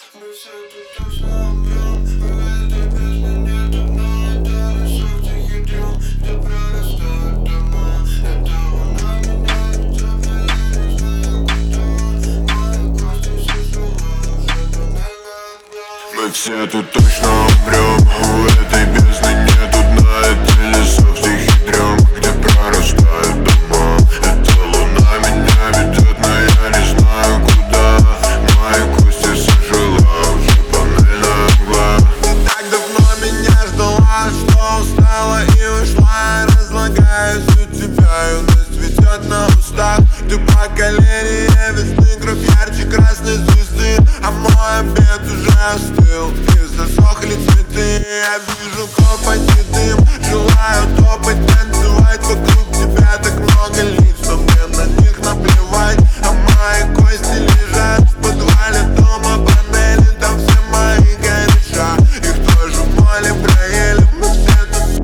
Мы все тут точно умрем. В этой бездне нету дна. Это лесок тихий дрем, где прорастают дома. Это луна меня ведет, но я не знаю куда. Мои кости сожжу, уже тоннельный отгром. Мы все тут точно умрем. У этой бездны нету дна. Это лесок с тихий дрем, где прорастают дома. Это луна меня ведет, но я не знаю куда. Мои кости сожжила уже тоннельная мгла. Ты так давно меня ждала, что устала и ушла. Разлагаюсь у тебя, юность цветет на устах. Ты поколение весны, кровь ярче красной звезды. А мой обед уже остыл, и засохли цветы. Я вижу копоть и дым, желаю топать, танцевать вокруг тебя. Так много лиц, но мне на них наплевать. А мои кости лежат в подвале дома, панели, там все мои кореша. Их тоже в моле проели, мы все тут.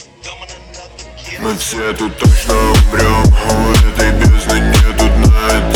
Мы все тут точно умрем. У этой бездны нету дна.